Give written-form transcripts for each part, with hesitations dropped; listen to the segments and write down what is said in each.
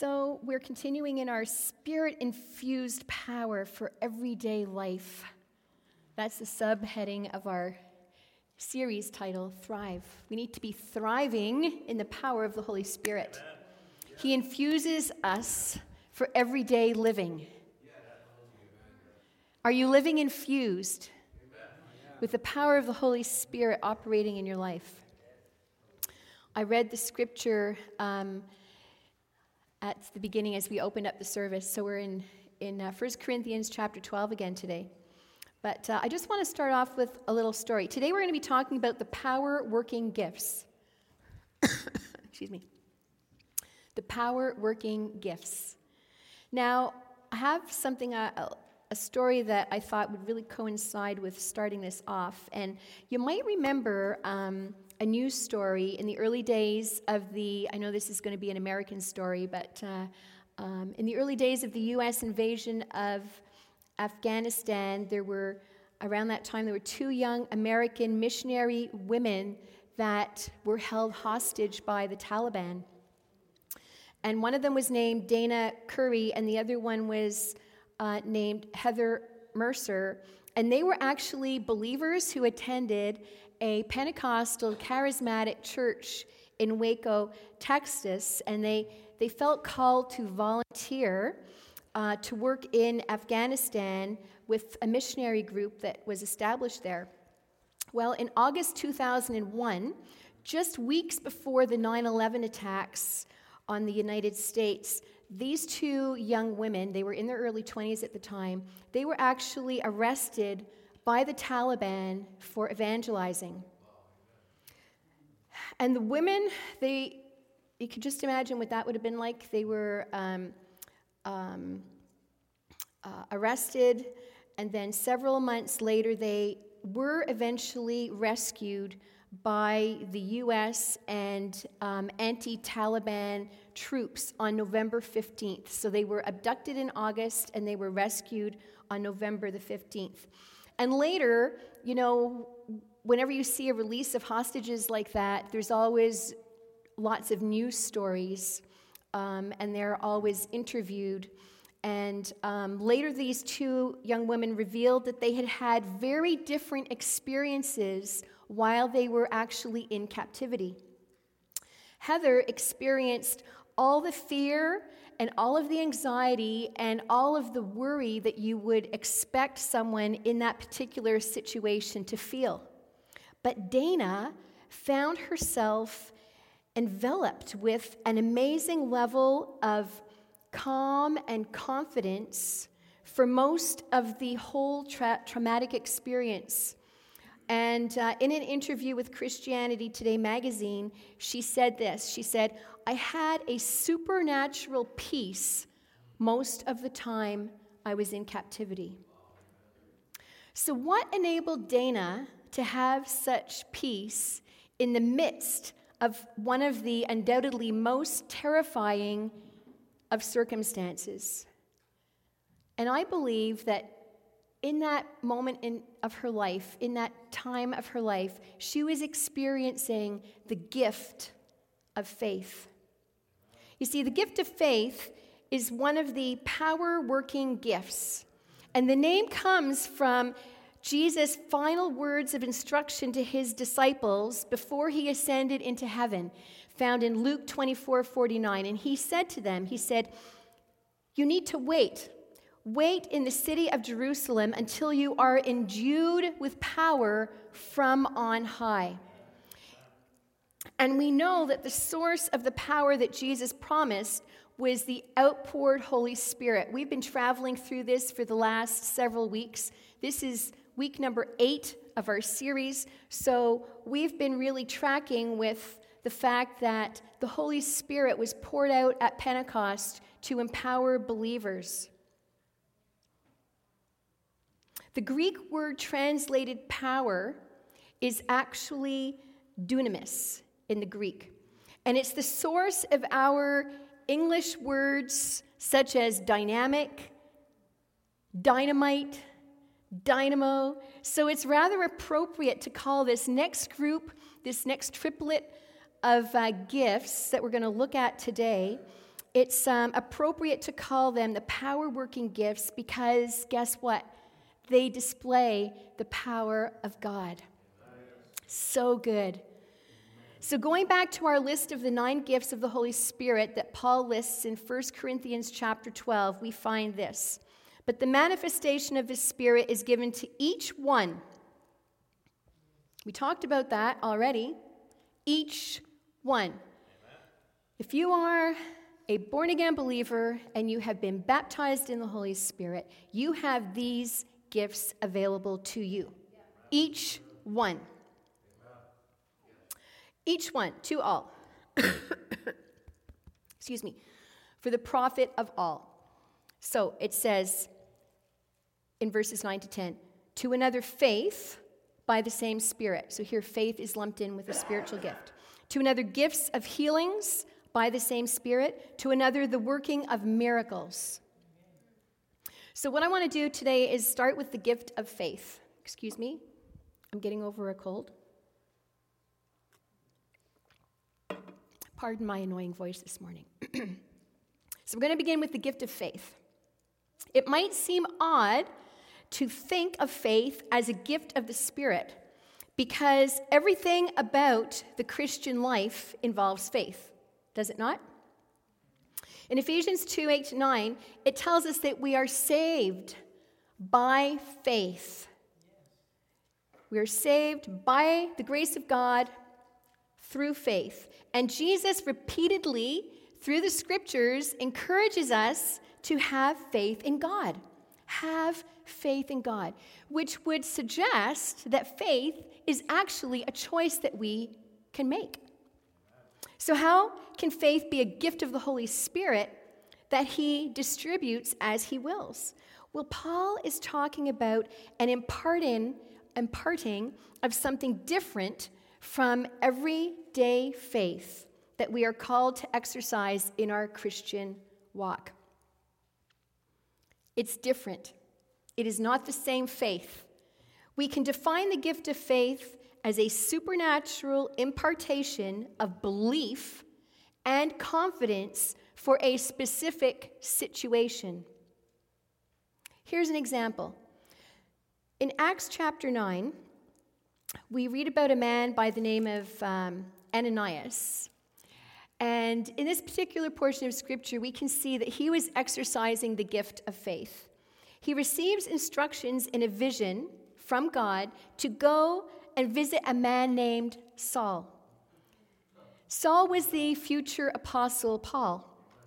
So we're continuing in our spirit-infused power for everyday life. That's the subheading of our series title, Thrive. We need to be thriving in the power of the Holy Spirit. He infuses us for everyday living. Are you living infused with the power of the Holy Spirit operating in your life? I read the scripture at the beginning as we opened up the service. So we're in 1 Corinthians chapter 12 again today. But I just want to start off with a little story. Today we're going to be talking about the power-working gifts. Excuse me. The power-working gifts. Now, I have something, a story that I thought would really coincide with starting this off. And you might remember a news story in the early days of I know this is going to be an American story, but in the early days of the U.S. invasion of Afghanistan, around that time, there were two young American missionary women that were held hostage by the Taliban. And one of them was named Dana Curry, and the other one was named Heather Mercer. And they were actually believers who attended a Pentecostal charismatic church in Waco, Texas, and they felt called to volunteer to work in Afghanistan with a missionary group that was established there. Well, in August 2001, just weeks before the 9/11 attacks on the United States, these two young women, they were in their early 20s at the time, they were actually arrested by the Taliban for evangelizing. And the women, you could just imagine what that would have been like. They were arrested, and then several months later, they were eventually rescued by the U.S. and anti-Taliban troops on November 15th. So they were abducted in August, and they were rescued on November the 15th. And later, whenever you see a release of hostages like that, there's always lots of news stories, and they're always interviewed. And later, these two young women revealed that they had had very different experiences while they were actually in captivity. Heather experienced all the fear and all of the anxiety and all of the worry that you would expect someone in that particular situation to feel. But Dana found herself enveloped with an amazing level of calm and confidence for most of the whole traumatic experience. And in an interview with Christianity Today magazine, she said this. She said, "I had a supernatural peace most of the time I was in captivity." So what enabled Dana to have such peace in the midst of one of the undoubtedly most terrifying of circumstances? And I believe that in that moment of her life, in that time of her life, she was experiencing the gift of faith. You see, the gift of faith is one of the power-working gifts. And the name comes from Jesus' final words of instruction to his disciples before he ascended into heaven, found in Luke 24:49. And he said to them, he said, "You need to wait. Wait in the city of Jerusalem until you are endued with power from on high." And we know that the source of the power that Jesus promised was the outpoured Holy Spirit. We've been traveling through this for the last several weeks. This is week number 8 of our series. So we've been really tracking with the fact that the Holy Spirit was poured out at Pentecost to empower believers. The Greek word translated power is actually dunamis in the Greek. And it's the source of our English words such as dynamic, dynamite, dynamo. So it's rather appropriate to call this next group, this next triplet of gifts that we're going to look at today, It's appropriate to call them the power-working gifts because, guess what? They display the power of God. So good. So going back to our list of the 9 gifts of the Holy Spirit that Paul lists in 1 Corinthians chapter 12, we find this. But the manifestation of the Spirit is given to each one. We talked about that already. Each one. If you are a born-again believer and you have been baptized in the Holy Spirit, you have these gifts available to you. Each one. Each one, to all. Excuse me. For the profit of all. So it says in verses 9 to 10, to another faith by the same Spirit. So here faith is lumped in with a spiritual gift. To another gifts of healings by the same Spirit. To another the working of miracles. So what I want to do today is start with the gift of faith. Excuse me. I'm getting over a cold. Pardon my annoying voice this morning. So we're going to begin with the gift of faith. It might seem odd to think of faith as a gift of the Spirit because everything about the Christian life involves faith. Does it not? In Ephesians 2, 8-9, it tells us that we are saved by faith. We are saved by the grace of God through faith. And Jesus repeatedly, through the scriptures, encourages us to have faith in God. Have faith in God, which would suggest that faith is actually a choice that we can make. So how can faith be a gift of the Holy Spirit that he distributes as he wills? Well, Paul is talking about an imparting of something different from everyday faith that we are called to exercise in our Christian walk. It's different. It is not the same faith. We can define the gift of faith as a supernatural impartation of belief and confidence for a specific situation. Here's an example. In Acts chapter 9, we read about a man by the name of Ananias. And in this particular portion of Scripture, we can see that he was exercising the gift of faith. He receives instructions in a vision from God to go and visit a man named Saul. Saul was the future apostle Paul.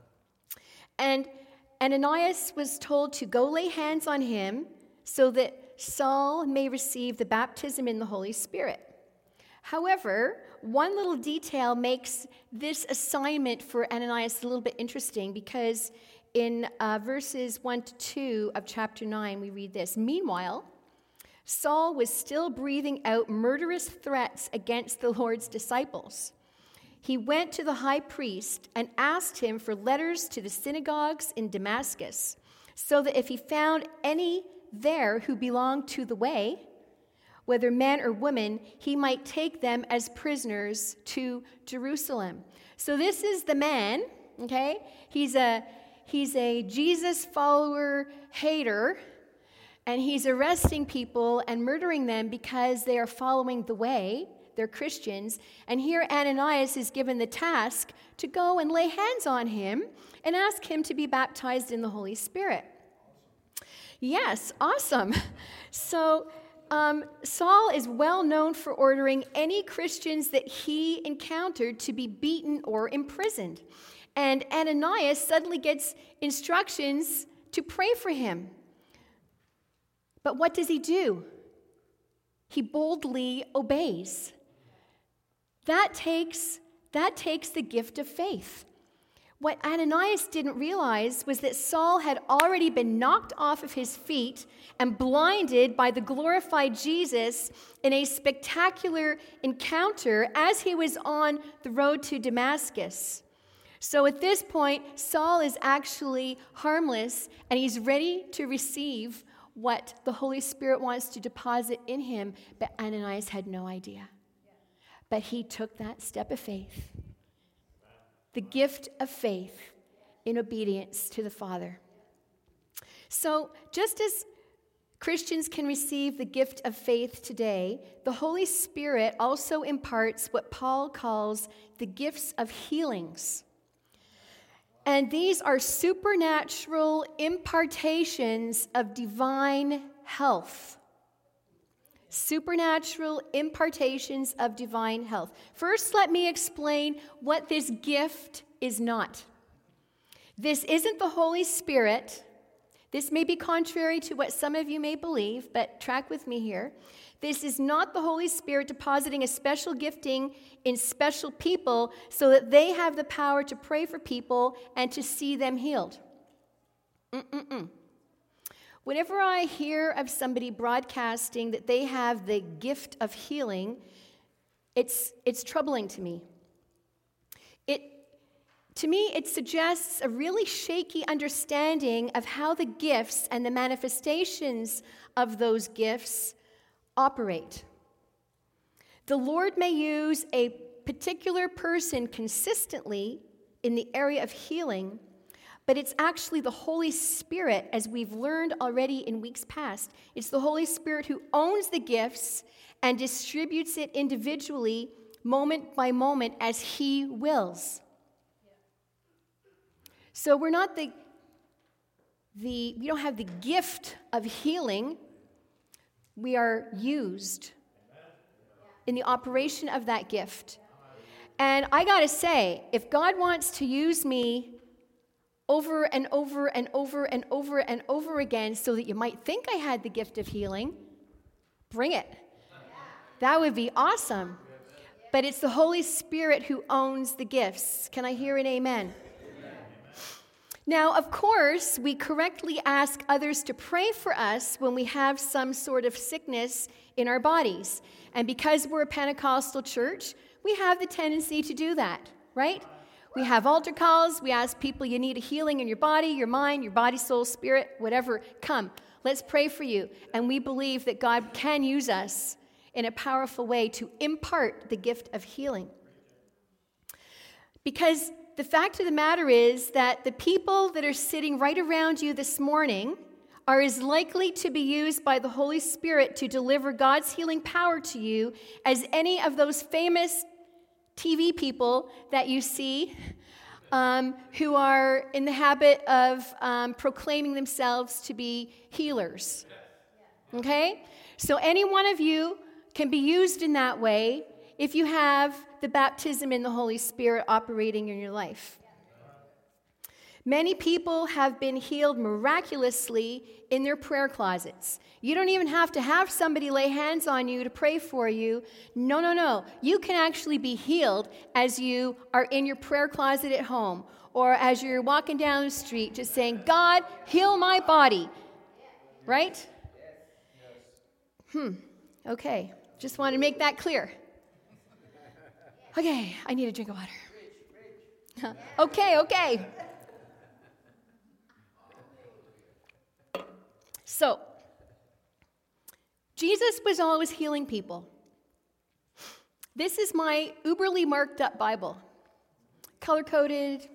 And Ananias was told to go lay hands on him so that Saul may receive the baptism in the Holy Spirit. However, one little detail makes this assignment for Ananias a little bit interesting because in verses 1 to 2 of chapter 9, we read this. Meanwhile, Saul was still breathing out murderous threats against the Lord's disciples. He went to the high priest and asked him for letters to the synagogues in Damascus, so that if he found any there who belonged to the way, whether men or women, he might take them as prisoners to Jerusalem. So this is the man, okay? He's a Jesus follower hater, and he's arresting people and murdering them because they are following the way. They're Christians. And here Ananias is given the task to go and lay hands on him and ask him to be baptized in the Holy Spirit. Yes, awesome. So Saul is well known for ordering any Christians that he encountered to be beaten or imprisoned. And Ananias suddenly gets instructions to pray for him. But what does he do? He boldly obeys. That takes the gift of faith. What Ananias didn't realize was that Saul had already been knocked off of his feet and blinded by the glorified Jesus in a spectacular encounter as he was on the road to Damascus. So at this point, Saul is actually harmless and he's ready to receive what the Holy Spirit wants to deposit in him, but Ananias had no idea. But he took that step of faith. The gift of faith in obedience to the Father. So just as Christians can receive the gift of faith today, the Holy Spirit also imparts what Paul calls the gifts of healings. And these are supernatural impartations of divine health. Supernatural impartations of divine health. First, let me explain what this gift is not. This isn't the Holy Spirit. This may be contrary to what some of you may believe, but track with me here. This is not the Holy Spirit depositing a special gifting in special people so that they have the power to pray for people and to see them healed. Whenever I hear of somebody broadcasting that they have the gift of healing, it's troubling to me. To me, it suggests a really shaky understanding of how the gifts and the manifestations of those gifts operate. The Lord may use a particular person consistently in the area of healing, but it's actually the Holy Spirit, as we've learned already in weeks past. It's the Holy Spirit who owns the gifts and distributes it individually, moment by moment, as He wills. So we're not we don't have the gift of healing. We are used in the operation of that gift. And I got to say, if God wants to use me over and over and over and over and over again so that you might think I had the gift of healing, bring it. That would be awesome. But it's the Holy Spirit who owns the gifts. Can I hear an amen? Now, of course, we correctly ask others to pray for us when we have some sort of sickness in our bodies. And because we're a Pentecostal church, we have the tendency to do that, right? We have altar calls. We ask people, you need a healing in your body, your mind, your body, soul, spirit, whatever. Come, let's pray for you. And we believe that God can use us in a powerful way to impart the gift of healing. Because the fact of the matter is that the people that are sitting right around you this morning are as likely to be used by the Holy Spirit to deliver God's healing power to you as any of those famous TV people that you see who are in the habit of proclaiming themselves to be healers. Okay? So any one of you can be used in that way if you have the baptism in the Holy Spirit operating in your life. Many people have been healed miraculously in their prayer closets. You don't even have to have somebody lay hands on you to pray for you. No. You can actually be healed as you are in your prayer closet at home or as you're walking down the street just saying, God, heal my body. Right? Okay. Just want to make that clear. Okay, I need a drink of water. Okay. So, Jesus was always healing people. This is my uberly marked up Bible. Color-coded,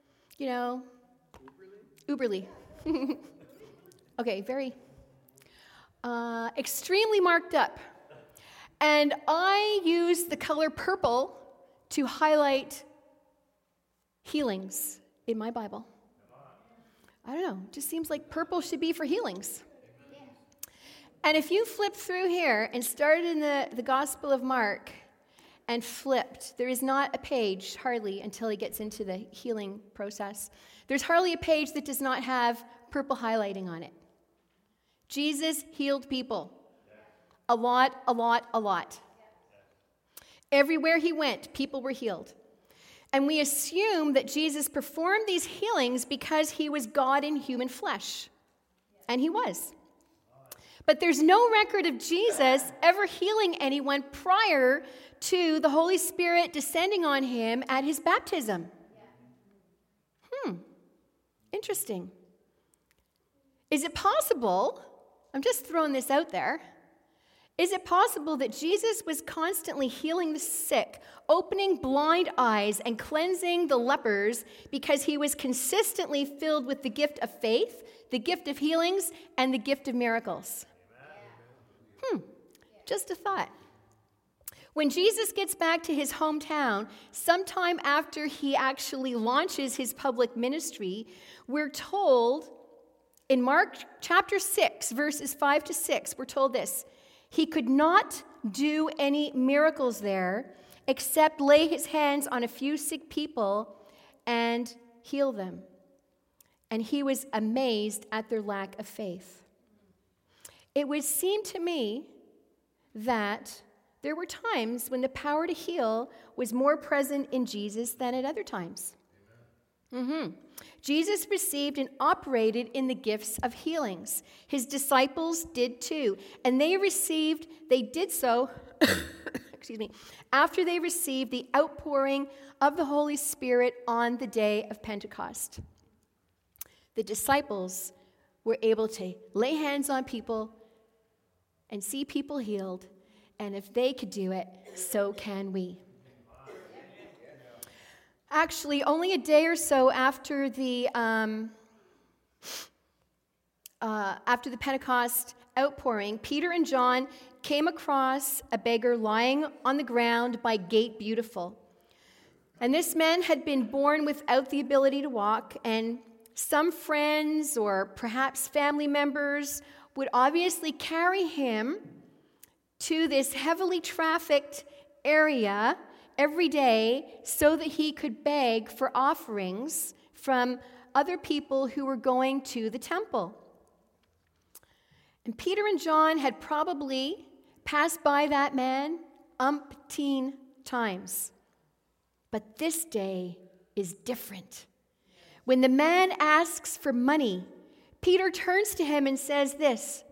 uberly. Okay, very extremely marked up. And I use the color purple to highlight healings in my Bible. I don't know, it just seems like purple should be for healings. And if you flip through here and started in the Gospel of Mark and flipped, there is not a page, hardly, until he gets into the healing process. There's hardly a page that does not have purple highlighting on it. Jesus healed people. A lot. Everywhere he went, people were healed. And we assume that Jesus performed these healings because he was God in human flesh. And he was. But there's no record of Jesus ever healing anyone prior to the Holy Spirit descending on him at his baptism. Interesting. Is it possible, I'm just throwing this out there, Is it possible that Jesus was constantly healing the sick, opening blind eyes, and cleansing the lepers because he was consistently filled with the gift of faith, the gift of healings, and the gift of miracles? Just a thought. When Jesus gets back to his hometown, sometime after he actually launches his public ministry, we're told in Mark chapter 6, verses 5 to 6, we're told this: he could not do any miracles there except lay his hands on a few sick people and heal them. And he was amazed at their lack of faith. It would seem to me that there were times when the power to heal was more present in Jesus than at other times. Jesus received and operated in the gifts of healings. His disciples did too. And they did so, after they received the outpouring of the Holy Spirit on the day of Pentecost. The disciples were able to lay hands on people and see people healed. And if they could do it, so can we. Actually, only a day or so after the Pentecost outpouring, Peter and John came across a beggar lying on the ground by Gate Beautiful. And this man had been born without the ability to walk, and some friends or perhaps family members would obviously carry him to this heavily trafficked area every day so that he could beg for offerings from other people who were going to the temple. And Peter and John had probably passed by that man umpteen times. But this day is different. When the man asks for money, Peter turns to him and says this: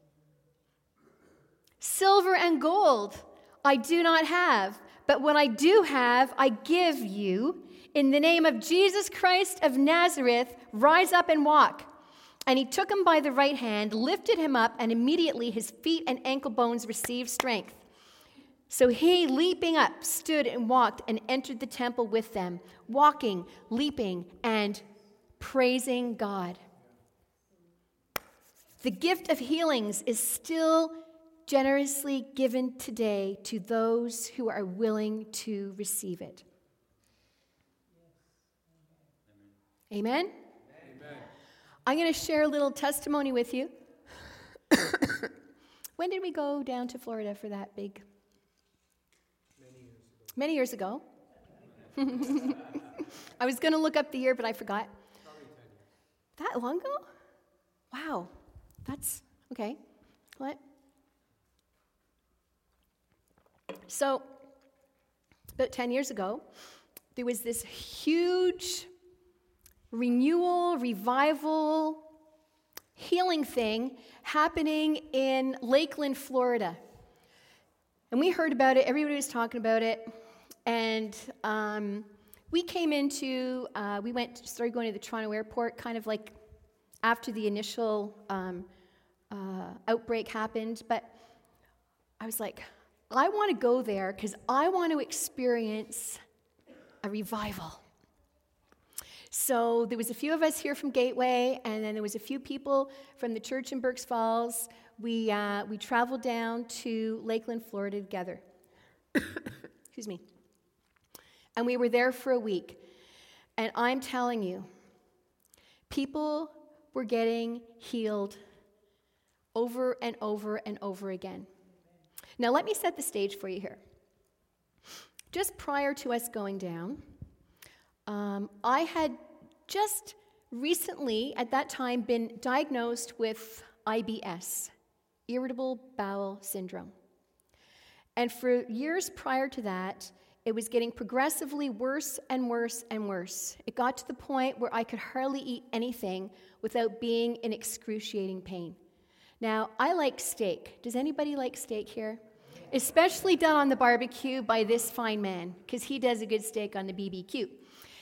"Silver and gold I do not have, but what I do have I give you. In the name of Jesus Christ of Nazareth, rise up and walk." And he took him by the right hand, lifted him up, and immediately his feet and ankle bones received strength. So he, leaping up, stood and walked and entered the temple with them, walking, leaping, and praising God. The gift of healings is still generously given today to those who are willing to receive it. Amen? Amen. I'm going to share a little testimony with you. When did we go down to Florida for that big? Many years ago. I was going to look up the year, but I forgot. That long ago? Wow. That's okay. What? So, about 10 years ago, there was this huge renewal, revival, healing thing happening in Lakeland, Florida. And we heard about it. Everybody was talking about it. And we started going to the Toronto airport kind of like after the initial outbreak happened. But I was like, I want to go there because I want to experience a revival. So there was a few of us here from Gateway, and then there was a few people from the church in Berks Falls. We traveled down to Lakeland, Florida together. Excuse me. And we were there for a week. And I'm telling you, people were getting healed over and over and over again. Now, let me set the stage for you here. Just prior to us going down, I had just recently, at that time, been diagnosed with IBS, irritable bowel syndrome. And for years prior to that, it was getting progressively worse and worse and worse. It got to the point where I could hardly eat anything without being in excruciating pain. Now, I like steak. Does anybody like steak here? Especially done on the barbecue by this fine man, because he does a good steak on the BBQ.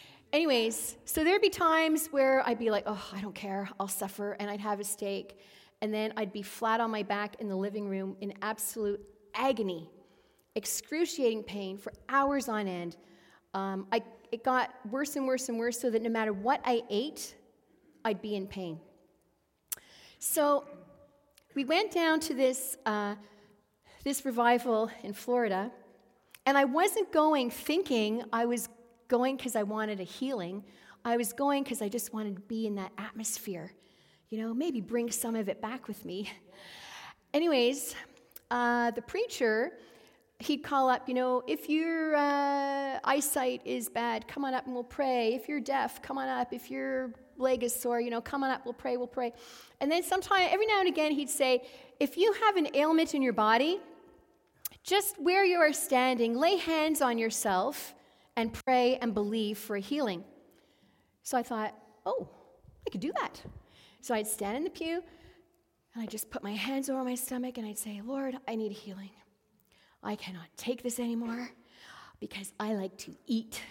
Anyways, so there'd be times where I'd be like, oh, I don't care, I'll suffer, and I'd have a steak. and then I'd be flat on my back in the living room in absolute agony, excruciating pain for hours on end. It got worse and worse and worse, so that no matter what I ate, I'd be in pain. So we went down to this revival in Florida, and I wasn't going thinking I was going because I wanted a healing. I was going because I just wanted to be in that atmosphere, maybe bring some of it back with me. Anyways, the preacher, he'd call up, if your eyesight is bad, come on up and we'll pray. If you're deaf, come on up. If your leg is sore, come on up, we'll pray. And then every now and again, he'd say, if you have an ailment in your body, just where you are standing, lay hands on yourself and pray and believe for a healing. So I thought, I could do that. So I'd stand in the pew, and I'd just put my hands over my stomach, and I'd say, Lord, I need healing. I cannot take this anymore because I like to eat.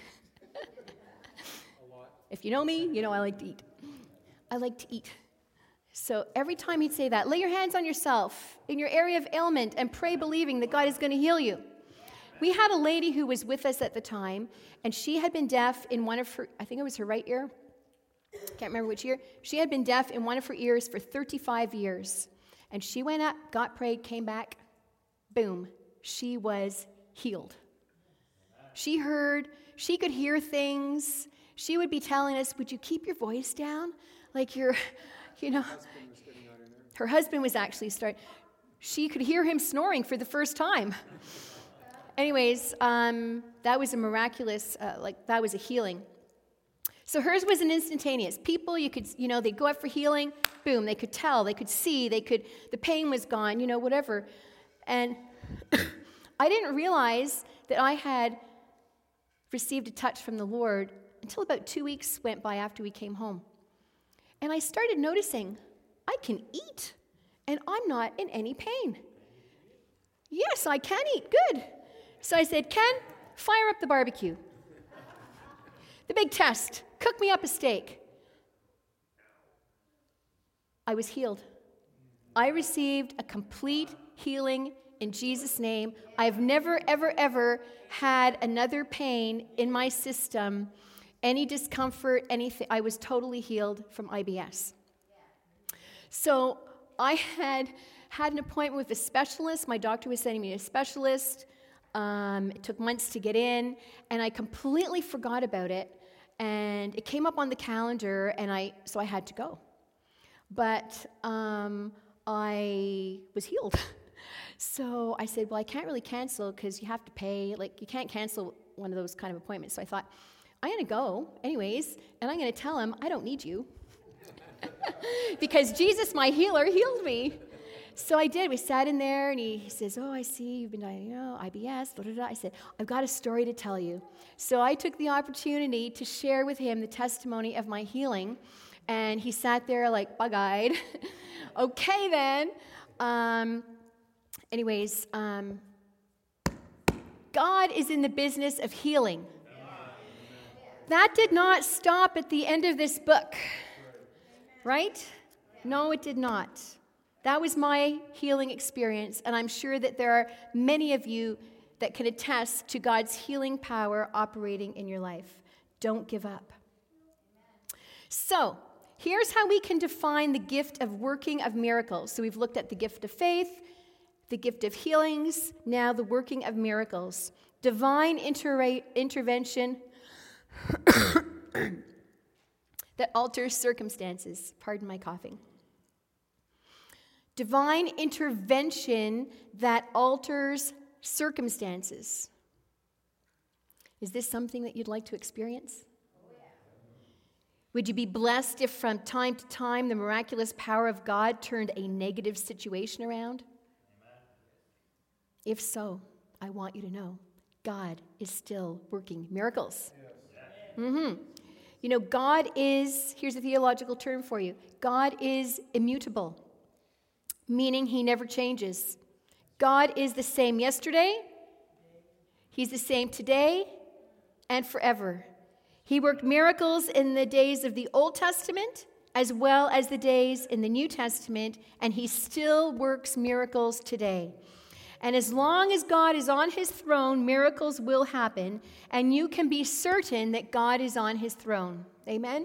If you know me, you know I like to eat. I like to eat. So every time he'd say that, lay your hands on yourself in your area of ailment and pray believing that God is going to heal you. We had a lady who was with us at the time, and she had been deaf in one of her, I think it was her right ear. Can't remember which ear. She had been deaf in one of her ears for 35 years. And she went up, got prayed, came back, boom, she was healed. She could hear things. She would be telling us, would you keep your voice down? Like her husband was actually starting. She could hear him snoring for the first time. Anyways, that was a miraculous, that was a healing. So hers was an instantaneous. People, you could, they'd go out for healing, boom, they could tell, they could see, the pain was gone, whatever. And I didn't realize that I had received a touch from the Lord until about 2 weeks went by after we came home. And I started noticing, I can eat, and I'm not in any pain. Yes, I can eat, good. So I said, Ken, fire up the barbecue. The big test, cook me up a steak. I was healed. I received a complete healing in Jesus' name. I've never, ever, ever had another pain in my system, any discomfort, anything. I was totally healed from IBS. So I had an appointment with a specialist. My doctor was sending me to a specialist. It took months to get in, and I completely forgot about it. And it came up on the calendar, so I had to go. But I was healed. So I said, well, I can't really cancel because you have to pay. You can't cancel one of those kind of appointments. So I thought, I'm going to go anyways, and I'm going to tell him I don't need you. Because Jesus, my healer, healed me. So I did. We sat in there, and he says, I see you've been dying, IBS, da-da-da. I said, I've got a story to tell you. So I took the opportunity to share with him the testimony of my healing, and he sat there bug-eyed. Okay, then. God is in the business of healing. That did not stop at the end of this book, right? No, it did not. That was my healing experience, and I'm sure that there are many of you that can attest to God's healing power operating in your life. Don't give up. So, here's how we can define the gift of working of miracles. So we've looked at the gift of faith, the gift of healings, now the working of miracles. Divine intervention that alters circumstances. Pardon my coughing. Divine intervention that alters circumstances. Is this something that you'd like to experience? Oh, yeah. Would you be blessed if from time to time the miraculous power of God turned a negative situation around? Amen. If so, I want you to know God is still working miracles. Yes. God is, here's a theological term for you, God is immutable. Meaning he never changes. God is the same yesterday, he's the same today, and forever. He worked miracles in the days of the Old Testament, as well as the days in the New Testament, and he still works miracles today. And as long as God is on his throne, miracles will happen, and you can be certain that God is on his throne. Amen?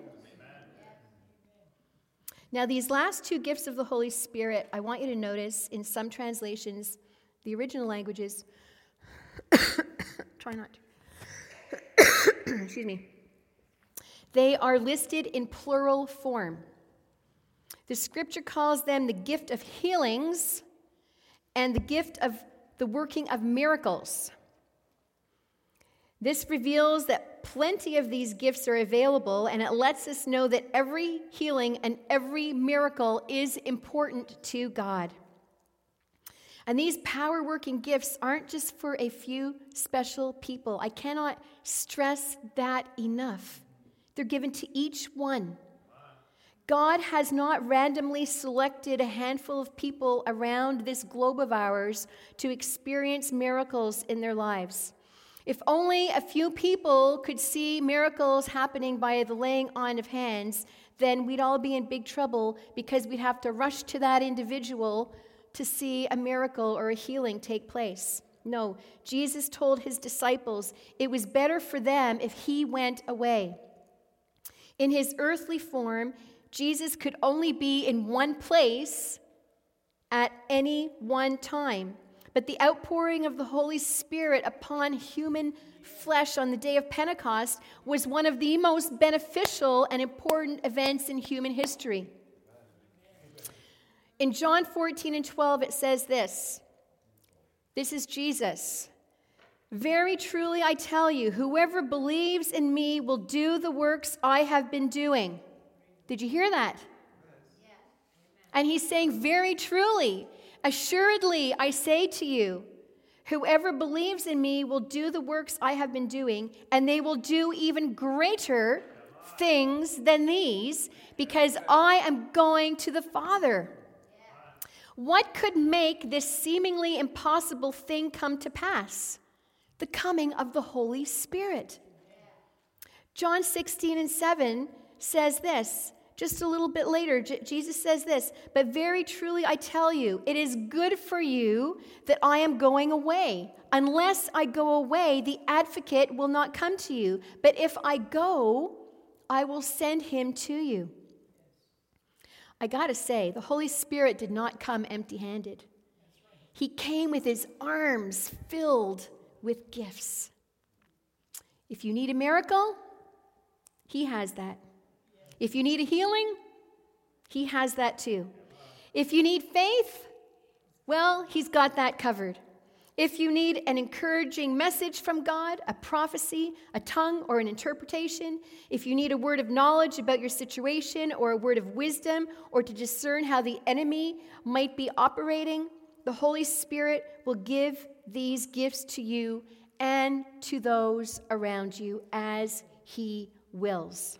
Now, these last two gifts of the Holy Spirit, I want you to notice in some translations, the original languages, try not to, excuse me, they are listed in plural form. The scripture calls them the gift of healings and the gift of the working of miracles. This reveals that plenty of these gifts are available, and it lets us know that every healing and every miracle is important to God. And these power-working gifts aren't just for a few special people. I cannot stress that enough. They're given to each one. God has not randomly selected a handful of people around this globe of ours to experience miracles in their lives. If only a few people could see miracles happening by the laying on of hands, then we'd all be in big trouble because we'd have to rush to that individual to see a miracle or a healing take place. No, Jesus told his disciples it was better for them if he went away. In his earthly form, Jesus could only be in one place at any one time. But the outpouring of the Holy Spirit upon human flesh on the day of Pentecost was one of the most beneficial and important events in human history. In John 14 and 12, it says this. This is Jesus. Very truly I tell you, whoever believes in me will do the works I have been doing. Did you hear that? Yes. And he's saying, very truly, assuredly, I say to you, whoever believes in me will do the works I have been doing, and they will do even greater things than these, because I am going to the Father. What could make this seemingly impossible thing come to pass? The coming of the Holy Spirit. John 16 and 7 says this. Just a little bit later, Jesus says this, but very truly I tell you, it is good for you that I am going away. Unless I go away, the advocate will not come to you. But if I go, I will send him to you. I gotta say, the Holy Spirit did not come empty-handed. He came with his arms filled with gifts. If you need a miracle, he has that. If you need a healing, he has that too. If you need faith, well, he's got that covered. If you need an encouraging message from God, a prophecy, a tongue, or an interpretation, if you need a word of knowledge about your situation or a word of wisdom or to discern how the enemy might be operating, the Holy Spirit will give these gifts to you and to those around you as he wills.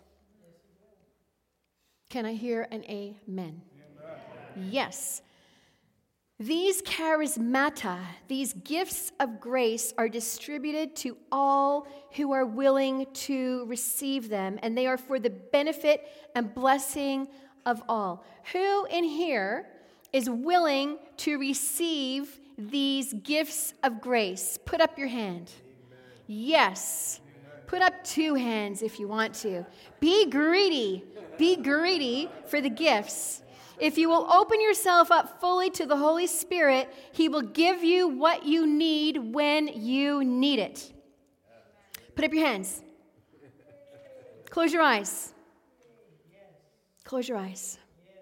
Can I hear an amen? Amen. Yes. These charismata, these gifts of grace, are distributed to all who are willing to receive them, and they are for the benefit and blessing of all. Who in here is willing to receive these gifts of grace? Put up your hand. Amen. Yes. Put up two hands if you want to. Be greedy. Be greedy for the gifts. If you will open yourself up fully to the Holy Spirit, he will give you what you need when you need it. Put up your hands. Close your eyes. Close your eyes.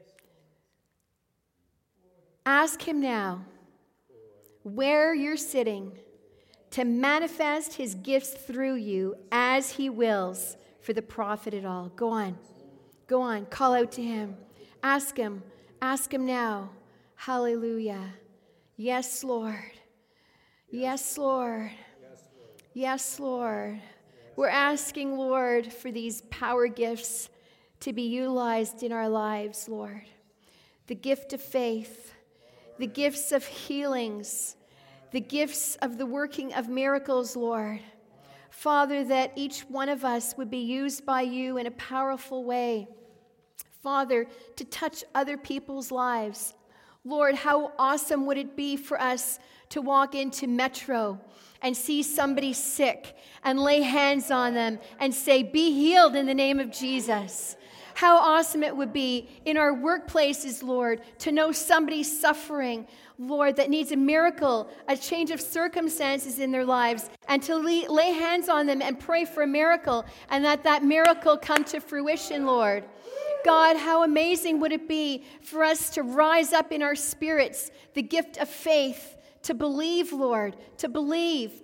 Ask him now, where you're sitting, to manifest his gifts through you as he wills for the profit at all. Go on. Go on. Call out to him. Ask him. Ask him now. Hallelujah. Yes, Lord. Yes, Lord. Yes, Lord. We're asking, Lord, for these power gifts to be utilized in our lives, Lord. The gift of faith, the gifts of healings, the gifts of the working of miracles, Lord. Father, that each one of us would be used by you in a powerful way Father, to touch other people's lives. Lord, how awesome would it be for us to walk into Metro and see somebody sick and lay hands on them and say, be healed in the name of Jesus. How awesome it would be in our workplaces, Lord, to know somebody suffering, Lord, that needs a miracle, a change of circumstances in their lives, and to lay hands on them and pray for a miracle, and that miracle come to fruition, Lord. God, how amazing would it be for us to rise up in our spirits the gift of faith, to believe, Lord, to believe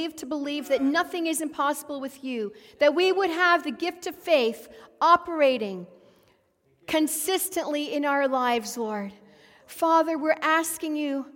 that nothing is impossible with you, that we would have the gift of faith operating consistently in our lives, Lord. Father, we're asking you,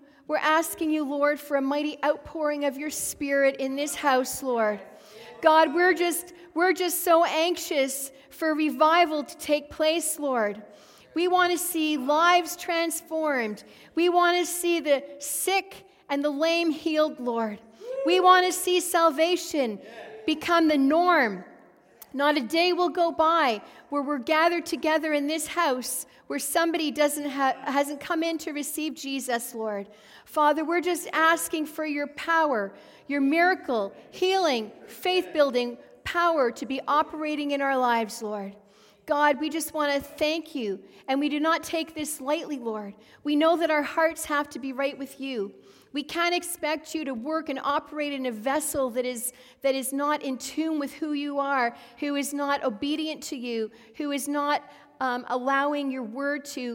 Lord, for a mighty outpouring of your Spirit in this house, Lord. God, we're just so anxious for revival to take place, Lord. We want to see lives transformed. We want to see the sick and the lame healed, Lord. We want to see salvation become the norm. Not a day will go by where we're gathered together in this house where somebody hasn't come in to receive Jesus, Lord. Father, we're just asking for your power, your miracle, healing, faith-building power to be operating in our lives, Lord. God, we just want to thank you, and we do not take this lightly, Lord. We know that our hearts have to be right with you. We can't expect you to work and operate in a vessel that is not in tune with who you are, who is not obedient to you, who is not allowing your word to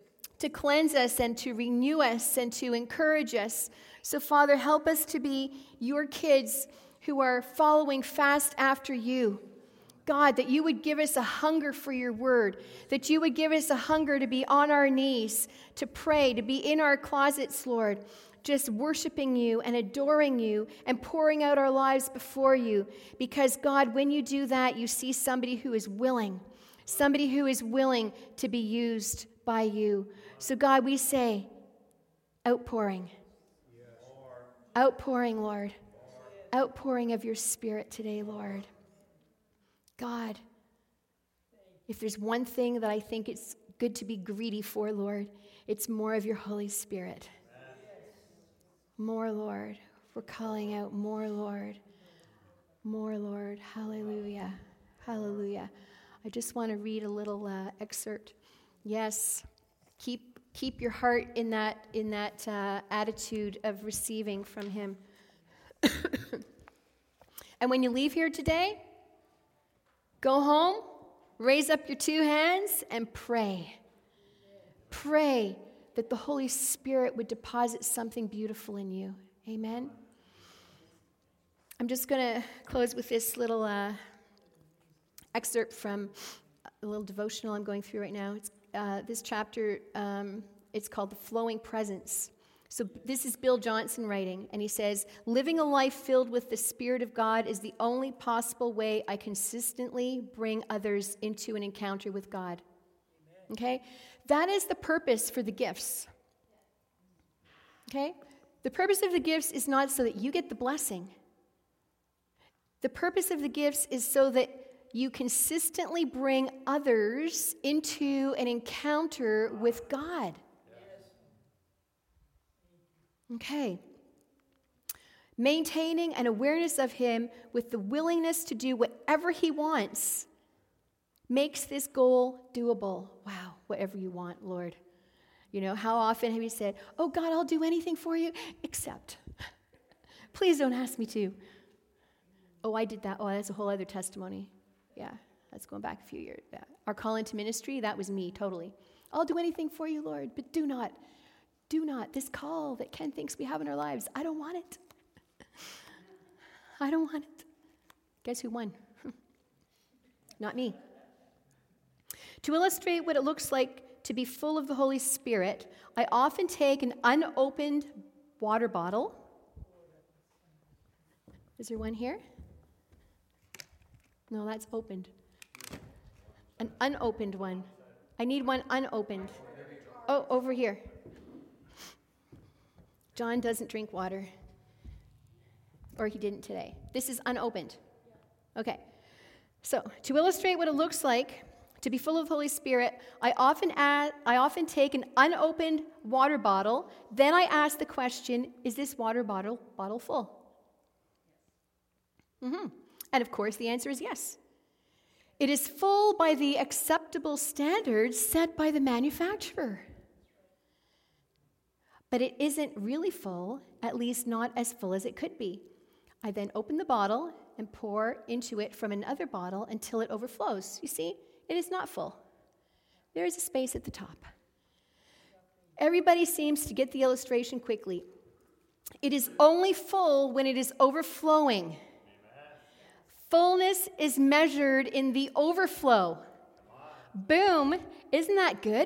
cleanse us and to renew us and to encourage us. So, Father, help us to be your kids who are following fast after you. God, that you would give us a hunger for your word, that you would give us a hunger to be on our knees, to pray, to be in our closets, Lord, just worshiping you and adoring you and pouring out our lives before you. Because, God, when you do that, you see somebody who is willing to be used by you. So, God, we say, outpouring, Lord, outpouring of your Spirit today, Lord. God, if there's one thing that I think it's good to be greedy for, Lord, it's more of your Holy Spirit. More, Lord. We're calling out more, Lord. More, Lord. Hallelujah. Hallelujah. I just want to read a little excerpt. Yes, keep your heart in that attitude of receiving from him. And when you leave here today, go home, raise up your two hands, and pray. Pray that the Holy Spirit would deposit something beautiful in you. Amen? I'm just going to close with this little excerpt from a little devotional I'm going through right now. It's this chapter, it's called The Flowing Presence. So this is Bill Johnson writing, and he says, living a life filled with the Spirit of God is the only possible way I consistently bring others into an encounter with God. Okay? That is the purpose for the gifts. Okay? The purpose of the gifts is not so that you get the blessing. The purpose of the gifts is so that you consistently bring others into an encounter with God. Okay. Maintaining an awareness of him with the willingness to do whatever he wants makes this goal doable. Wow, whatever you want, Lord. You know, how often have you said, oh, God, I'll do anything for you, except, please don't ask me to. Oh, I did that. Oh, that's a whole other testimony. Yeah, that's going back a few years. Yeah. Our call into ministry, that was me, totally. I'll do anything for you, Lord, but do not, this call that Ken thinks we have in our lives, I don't want it. I don't want it. Guess who won? Not me. To illustrate what it looks like to be full of the Holy Spirit, I often take an unopened water bottle. Is there one here? No, that's opened. An unopened one. I need one unopened. Oh, over here. John doesn't drink water. Or he didn't today. This is unopened. Okay. So, to illustrate what it looks like To be full of the Holy Spirit, I often take an unopened water bottle. Then I ask the question, is this water bottle full? And of course, the answer is yes. It is full by the acceptable standards set by the manufacturer. But it isn't really full, at least not as full as it could be. I then open the bottle and pour into it from another bottle until it overflows. You see, it is not full. There is a space at the top. Everybody seems to get the illustration quickly. It is only full when it is overflowing. Amen. Fullness is measured in the overflow. Boom, isn't that good?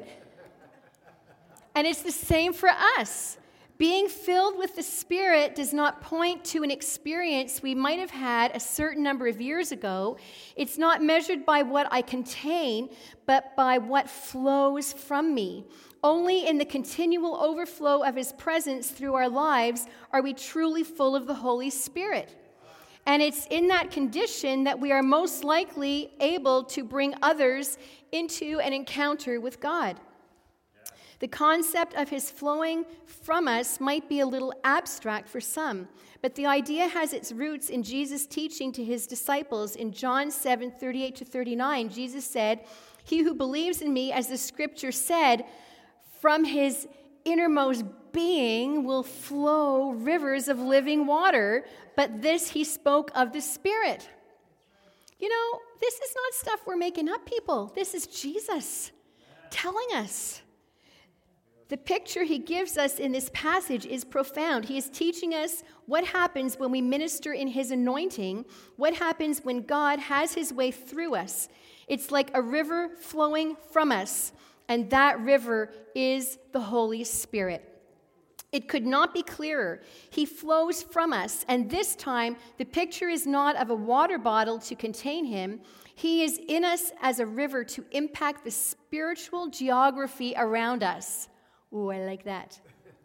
And it's the same for us. Being filled with the Spirit does not point to an experience we might have had a certain number of years ago. It's not measured by what I contain, but by what flows from me. Only in the continual overflow of His presence through our lives are we truly full of the Holy Spirit. And it's in that condition that we are most likely able to bring others into an encounter with God. The concept of His flowing from us might be a little abstract for some, but the idea has its roots in Jesus' teaching to His disciples. In John 7:38-39, Jesus said, "He who believes in me, as the scripture said, from his innermost being will flow rivers of living water," but this He spoke of the Spirit. You know, this is not stuff we're making up, people. This is Jesus telling us. The picture He gives us in this passage is profound. He is teaching us what happens when we minister in His anointing, what happens when God has His way through us. It's like a river flowing from us, and that river is the Holy Spirit. It could not be clearer. He flows from us, and this time the picture is not of a water bottle to contain Him. He is in us as a river to impact the spiritual geography around us. Ooh, I like that.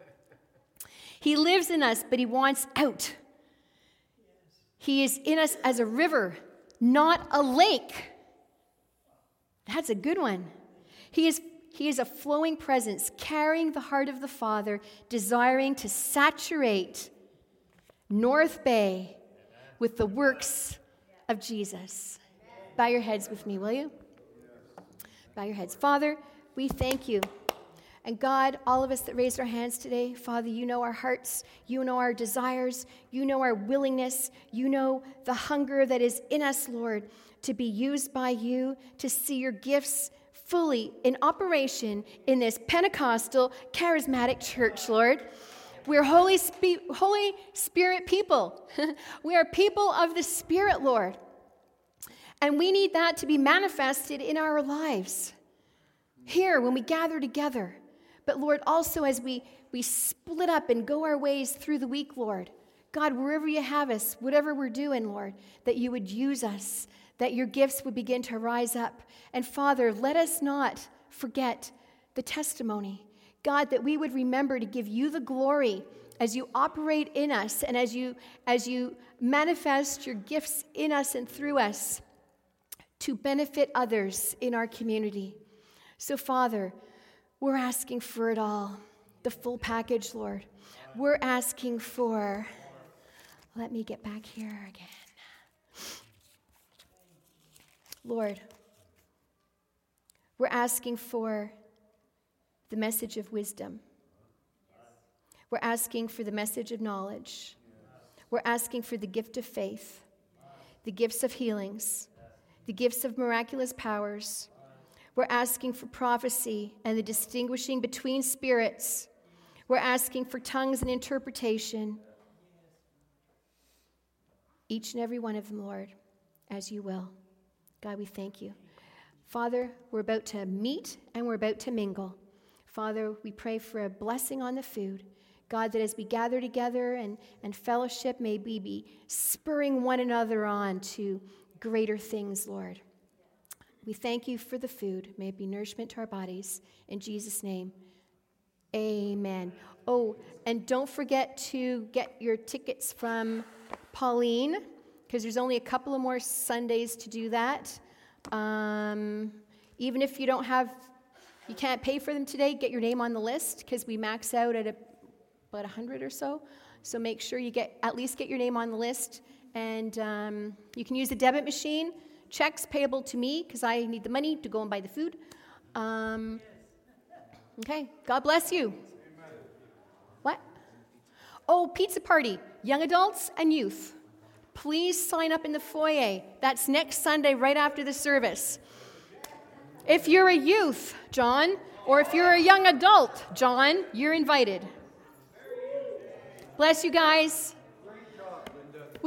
He lives in us, but He wants out. He is in us as a river, not a lake. That's a good one. He is a flowing presence, carrying the heart of the Father, desiring to saturate North Bay with the works of Jesus. Bow your heads with me, will you? Bow your heads. Father, we thank You. And God, all of us that raised our hands today, Father, You know our hearts, You know our desires, You know our willingness, You know the hunger that is in us, Lord, to be used by You, to see Your gifts fully in operation in this Pentecostal charismatic church, Lord. We're Holy Spirit people. We are people of the Spirit, Lord. And we need that to be manifested in our lives here when we gather together. But Lord, also as we split up and go our ways through the week, Lord, God, wherever You have us, whatever we're doing, Lord, that You would use us, that Your gifts would begin to rise up. And Father, let us not forget the testimony. God, that we would remember to give You the glory as You operate in us and as you manifest Your gifts in us and through us to benefit others in our community. So Father, we're asking for it all, the full package, Lord. We're asking for, let me get back here again. Lord, we're asking for the message of wisdom. We're asking for the message of knowledge. We're asking for the gift of faith, the gifts of healings, the gifts of miraculous powers. We're asking for prophecy and the distinguishing between spirits. We're asking for tongues and interpretation. Each and every one of them, Lord, as You will. God, we thank You. Father, we're about to meet and we're about to mingle. Father, we pray for a blessing on the food. God, that as we gather together and fellowship, may we be spurring one another on to greater things, Lord. We thank You for the food. May it be nourishment to our bodies. In Jesus' name, amen. Oh, and don't forget to get your tickets from Pauline, because there's only a couple of more Sundays to do that. Even if you can't pay for them today, get your name on the list because we max out at about 100 or so. So make sure you at least get your name on the list. And you can use the debit machine. Checks payable to me because I need the money to go and buy the food. Okay, God bless you. What? Oh, pizza party, young adults and youth. Please sign up in the foyer. That's next Sunday right after the service. If you're a youth, John, or if you're a young adult, John, you're invited. Bless you guys.